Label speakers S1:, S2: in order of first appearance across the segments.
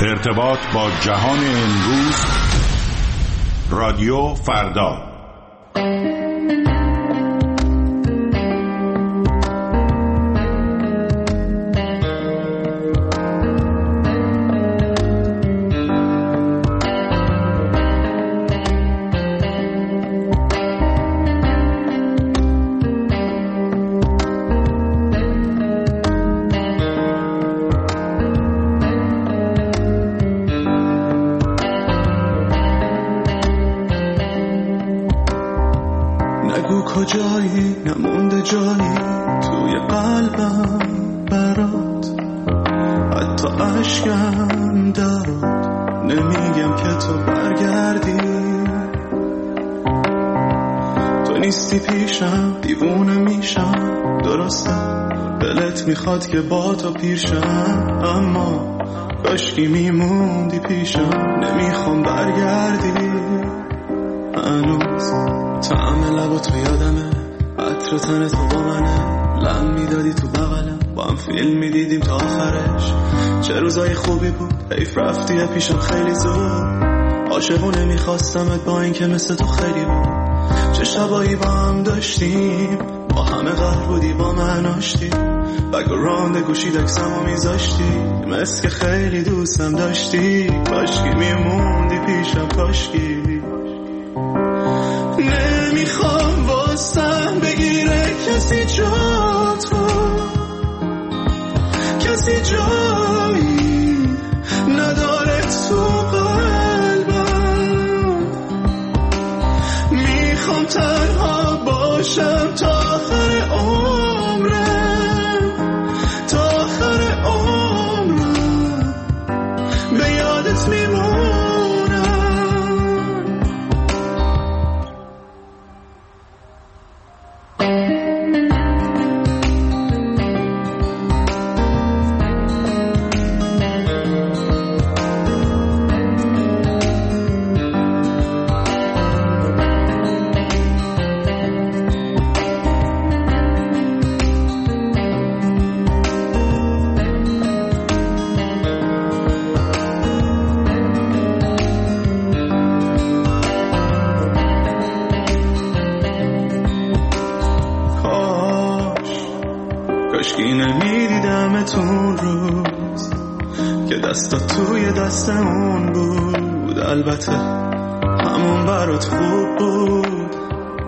S1: ارتباط با جهان امروز، رادیو فردا.
S2: کجایی نمونده جایی توی قلبم برات، حتی عشقم داد. نمیگم که تو برگردی، تو نیستی پیشم، دیوونه میشم. درسته دلت میخواد که با تو پیشم، اما کاشکی میموندی پیشم. نمیخوام برگردی، هنوز طعم لب تو یادمه، عطر تن تو با منه. لم میدادی تو بغلم، با هم فیلم میدیدیم تا آخرش. چه روزای خوبی بود، حیف رفتی پیشم خیلی زود. عاشقونه میخواستمت با این که مثل تو خیلی بود. چه شبایی با هم داشتیم، با همه قهر بودی با من آشتی. بگراند گوشی دکسمو میذاشتی، مثل که خیلی دوستم داشتی. کاشکی میموندی پیشم، کاشکی. نمیخوام واسم بگیره کسی جاتو، کسی جایی نداره تو قلبم. میخوام تنها باشم تا آخر عمرم، تا آخر عمرم به یادت میمونم. کاشکی نمیدیدمتون روز که دستا توی دست اون بود. البته همون برات خوب بود،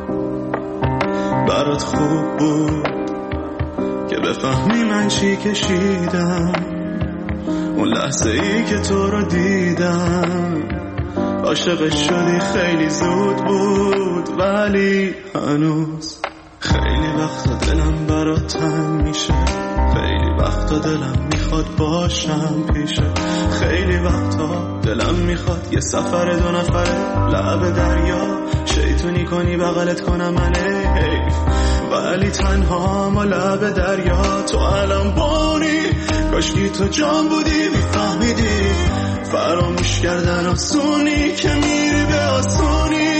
S2: برات خوب بود که بفهمی من چی کشیدم اون لحظه ای که تو رو دیدم. عاشقش شدی خیلی زود بود، ولی هنوز خیلی وقتا دلم برات تنگ میشه. خیلی وقتا دلم میخواد باشم پیشه. خیلی وقتا دلم میخواد یه سفر 2 نفره لب دریا شیطونی کنی بغلت کنم علیه. حیف ولی تنها ما لب دریا. تو الان بانی، کاشکی تو جان بودی میفهمیدی فراموش کردن آسونی که میری به آسونی.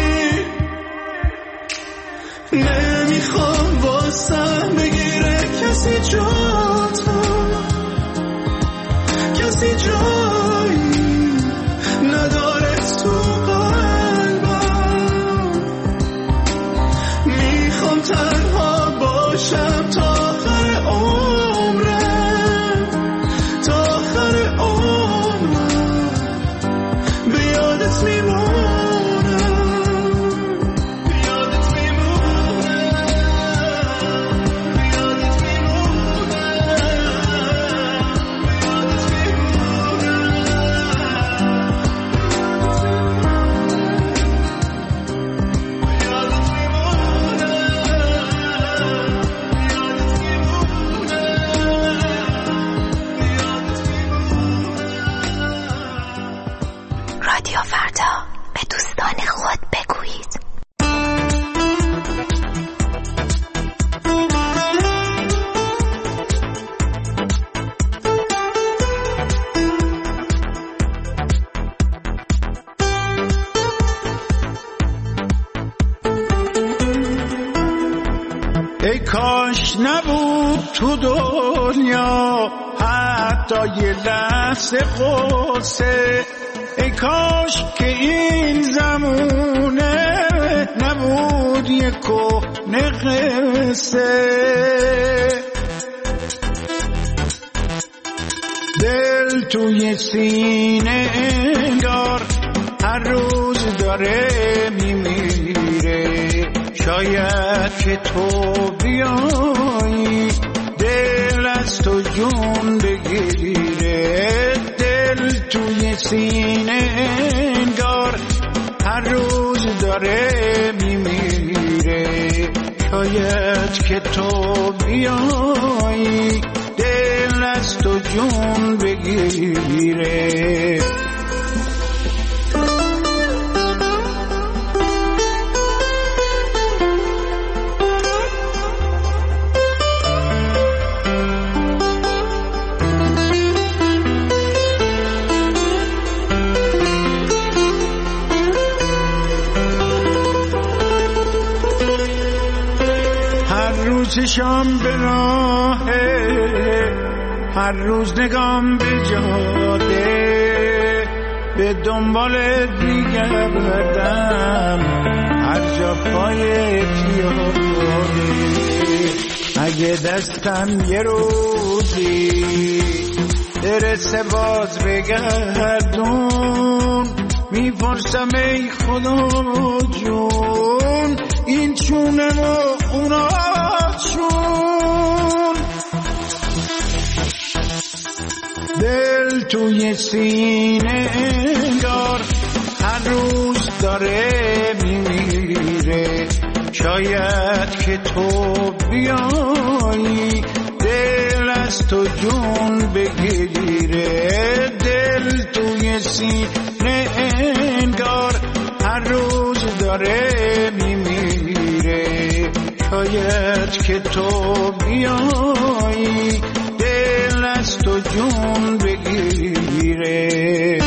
S2: نمیخوام واسم بگیره کسی جاتو، کسی جایی نداره تو قلبم. میخوام تنها باشم تا آخر عمرم، تا آخر عمرم به یادت میمونم.
S3: رادیو فردا، به دوستان خود بگویید.
S4: ای کاش نبود تو دنیا حد حتی یه لحظه قصه، ای کاش که این زمونه نبود یه کهنه قصه. دل توی سینه انگار هر روز داره میمیره، شاید که تو بیایی دل از تو جون بگیره. دل توی سینه انگار هر روز داره میمیره، شاید که تو بیایی دل از تو جون بگیره. چشم به راهه، هر روز نگام به جاده، به دنبالت میگردم هر جا پایت یاده. اگه دستم یه روزی برسه باز بگردون، میپرسم ای خدا جون این چونه و اونا چون. دل توی سینه انگار هر روز داره میمیره، شاید که تو بیایی دل از تو جون بگیره. دل توی سینه انگار هر روز داره میمیره، شاید که تو بیایی دل از تو جون بگیره.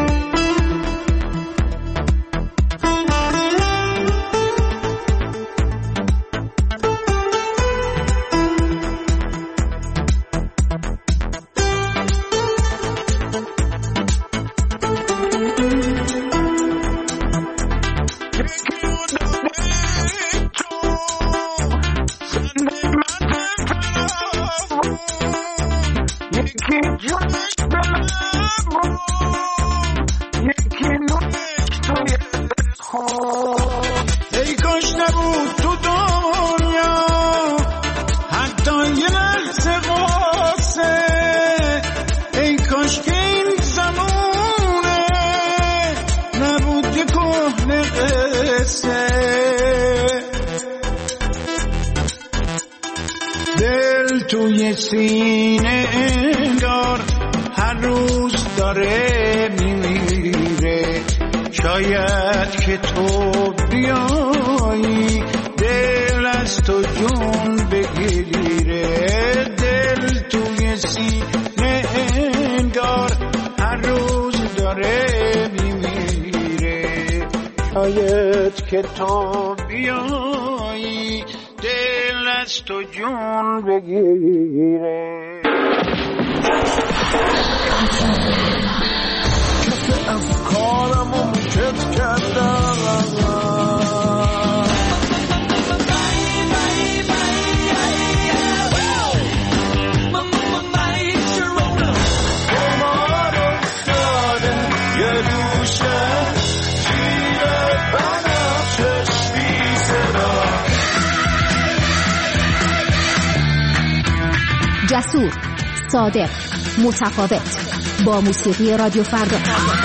S4: ای کاش نبود تو دنیا حتی یه لحظه قصه، ای کاش که این زمونه نبود یه کهنه قصه. دل توی سینه انگار هر روز داره میمیره، شاید که تو بیایی دل از تو جون بگیره. دل توی سینه انگار هر روز داره میمیره، شاید که تو بیایی دل از تو جون بگیره. افکارمو میکت کردم بمار افتاده یه دوشه جیره بنفشش بی صدا.
S5: جسور، صادق، متفاوت، با موسیقی رادیو فردا.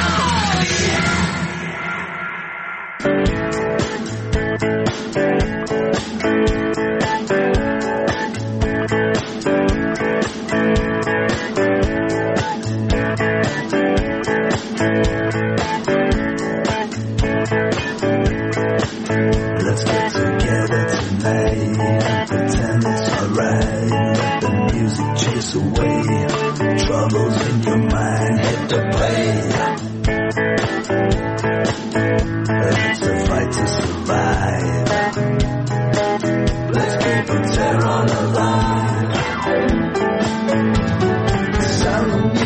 S6: Let's get together tonight and pretend it's alright. Let the music chase away troubles in your mind. Hit the play. It's a fight to survive. Let's keep the terror alive. 'Cause I don't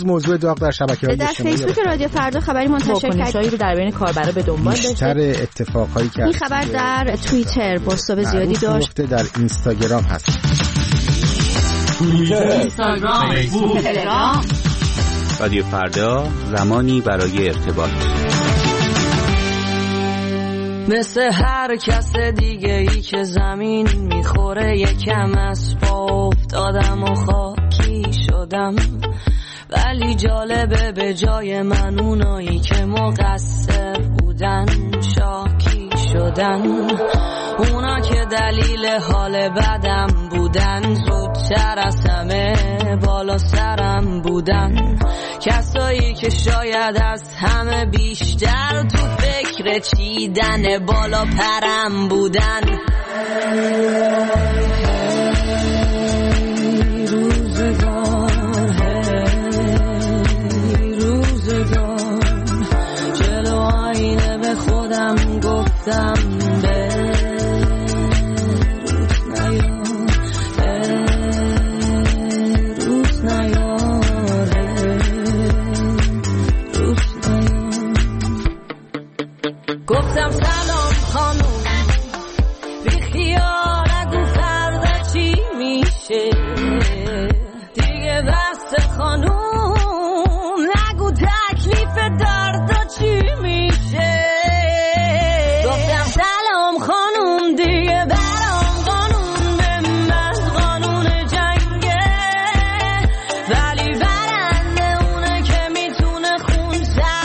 S7: امروز موضوع داغ در شبکه‌های اجتماعی
S5: در فیسبوک رادیو فردا خبری منتشر
S8: کردیم رو در بین کاربرا به دنبال داشته.
S7: بیشتر اتفاقایی که
S5: این خبر در توییتر بازتاب زیادی داشت.
S7: در اینستاگرام هست.
S9: توییتر، اینستاگرام، فیسبوک، تلگرام.
S10: رادیو فردا، زمانی برای ارتباط.
S11: مثل هر کس دیگه ای که زمین میخوره یکم از پا افتادم و خاکی شدم، ولی جالبه به جای من اونایی که مقصر بودن شاکی شدن. اونا که دلیل حال بدم بودن زودتر از همه بالا سرم بودن. کسایی که شاید از همه بیشتر تو فکر چیدن بالا پرم بودن. روزگار جلو آینه به خودم گفتم گفتم سلام خانوم، بی خیال نگو فردا چی میشه دیگه، بس خانوم نگو تکلیف دردا چی میشه. گفتم سلام خانوم، دیگه برام قانون به من قانون جنگه، ولی برنده اونه که میتونه خون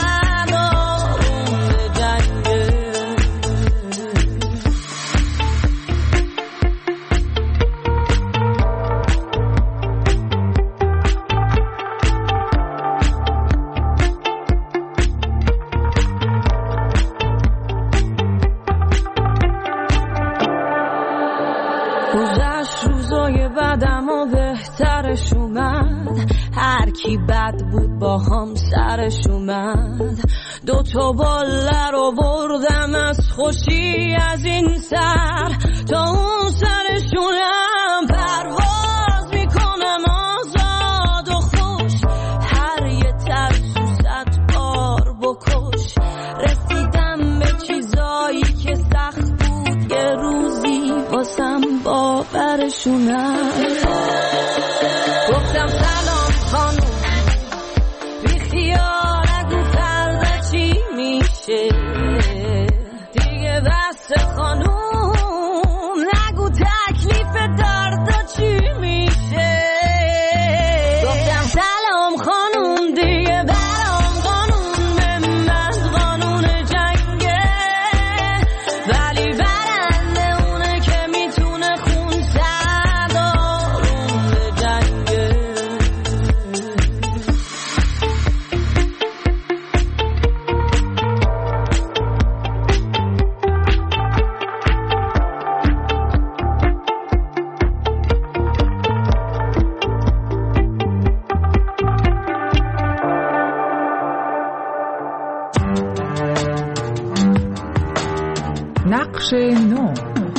S11: گذشت روزای بعدم و بهترش اومد، هر کی بد بود با هم سرش اومد. 2 باله رو بردم از خوشی از این سر تا اون سرشونم پرواز میکنم آزاد و خوش. هر یه ترسو 100 بار بکش، رسیدم به چیزایی که سخت بود یه روزی واسم باورشونم. گفتم سلام خانوم، بی خیال نگو فردا چی میشه دیگه، بس خانوم نگو تکلیف دردا چی میشه. گفتم سلام خانوم، دیگه برام قانون به من قانون جنگه، ولی برنده اونه که میتونه خون سردارون به جنگه.
S12: نقش نو.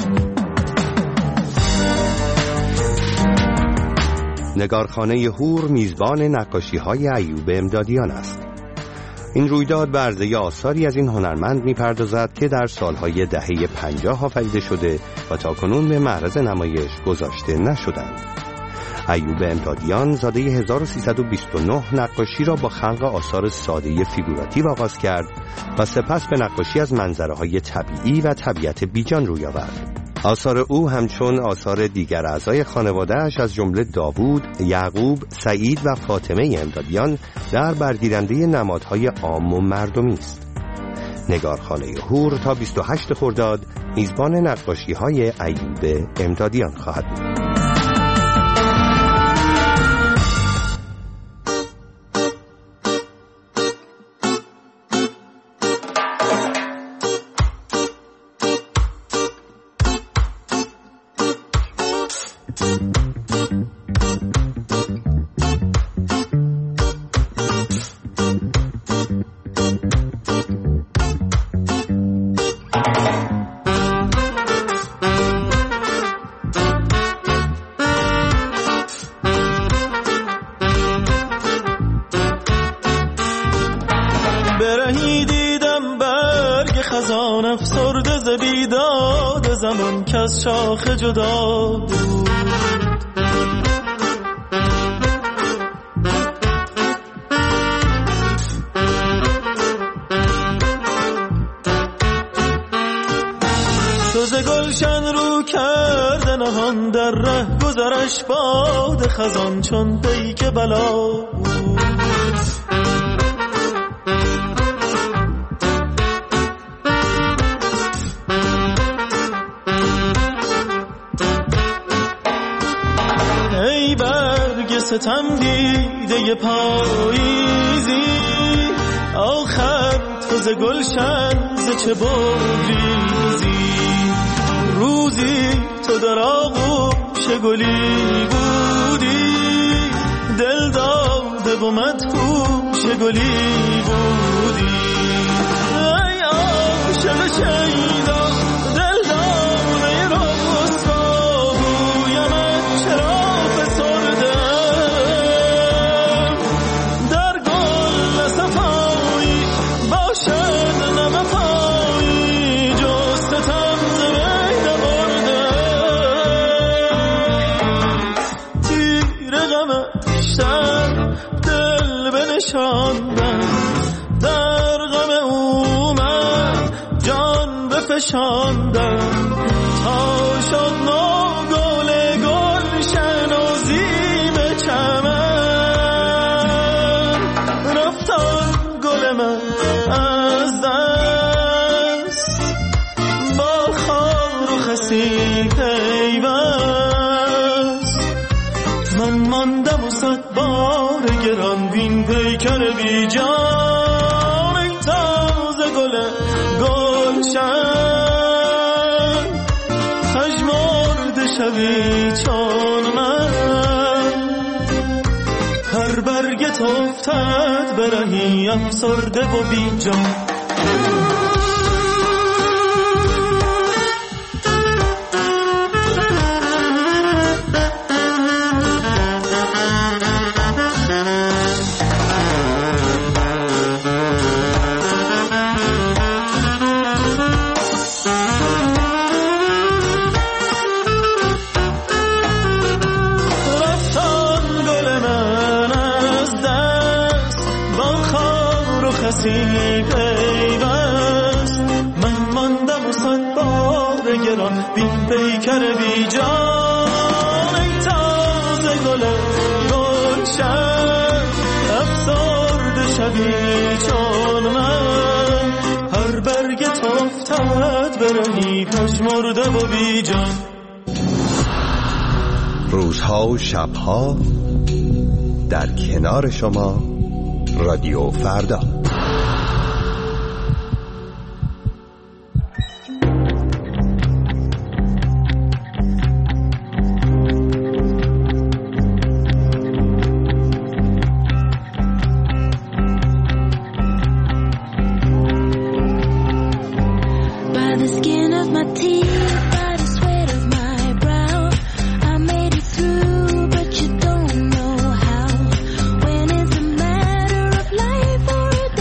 S10: نگارخانه هور میزبان نقاشی‌های ایوب امدادیان است. این رویداد به عرضه آثاری از این هنرمند می‌پردازد که در سالهای دهه 50 آفریده شده و تاکنون به معرض نمایش گذاشته نشدند. ایوب امدادیان زاده 1329 نقاشی را با خلق آثار ساده فیگوراتیو آغاز کرد و سپس به نقاشی از منظره‌های طبیعی و طبیعت بیجان روی آورد. آثار او همچون آثار دیگر اعضای خانواده‌اش از جمله داوود، یعقوب، سعید و فاطمه امدادیان در برگیرنده نمادهای عام و مردمی است. نگارخانه هور تا 28 خرداد میزبان نقاشی‌های ایوب امدادیان خواهد بود.
S2: خزان افسرده ز بیداد زمان که از شاخ جدا بود. سوز گلشن رو کرده نهان در ره گذرش باد خزان چون پیک بلا بود. ای برگ ستم دیده پاییزی آخر تو ز گلشن ز چه بگریزی. روزی تو در آغوش گلی بودی دل داده و مدهوش گلی بودی. ای عاشق شیدا دل داده رسوا گویمت چرا فسرده در گل صفایی باشد نمفایی جز ستم ز بین برده. تیر غمشتر دل بنشاندم در غم او من جان بفشاندم تا شد نو گل گلشن و زیب چمن. رفتم گل من از دست با خار و خسی پیوست. من ماندم و صد بار گران بین پیکر بی جان. ای تازه گل گلشن پژمرده شوی چون من. هر برگت افتد برهی افسرده و بی جان. پیوست من ماندم و صد بار گران بین پیکر بی جان. ای تازه گل گلشن افسرده شوی چون من. هر برگت افتد برهی پژمرده و بی جان.
S10: روزها و شبها در کنار شما رادیو فردا.
S6: Or a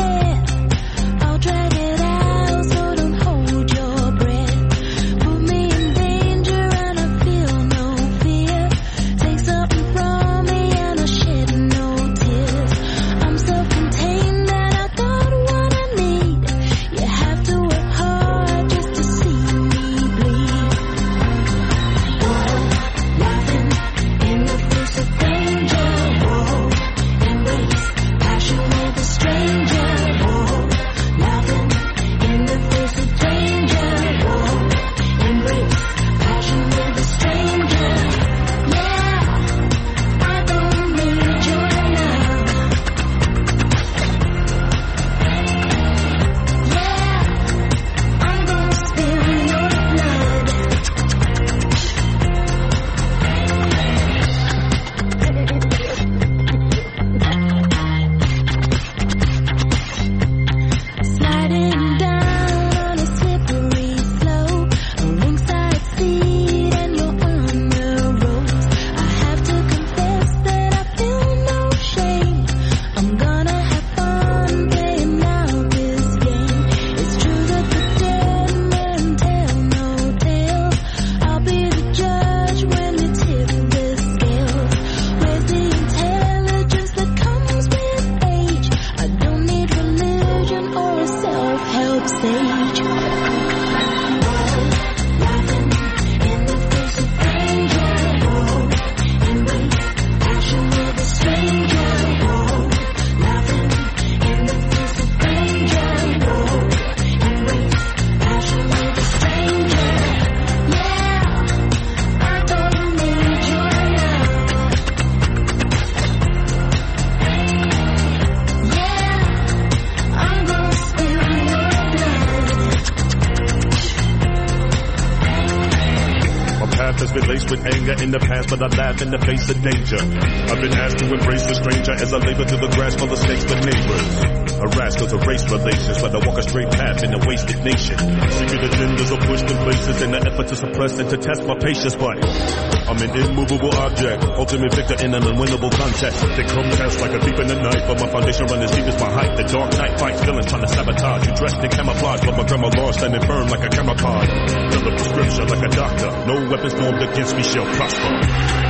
S13: Has been laced with anger in the past, but I laugh in the face of danger. I've been asked to embrace the stranger as I labor through the grass full of snakes but neighbors. Harassed cause of race relations, but I walk a straight path in a wasted nation. Secret agendas are pushed in places in an effort to suppress and to test my patience, but I'm an immovable object, ultimate victor in an unwinnable contest. They come test like a thief in the night, but my foundation runs as deep as my height. The dark night fights villains trying to sabotage you, dressed in camouflage, but my grandma law standing firm like a camera card. Fill the prescription like a doctor, no weapons formed against me shall prosper.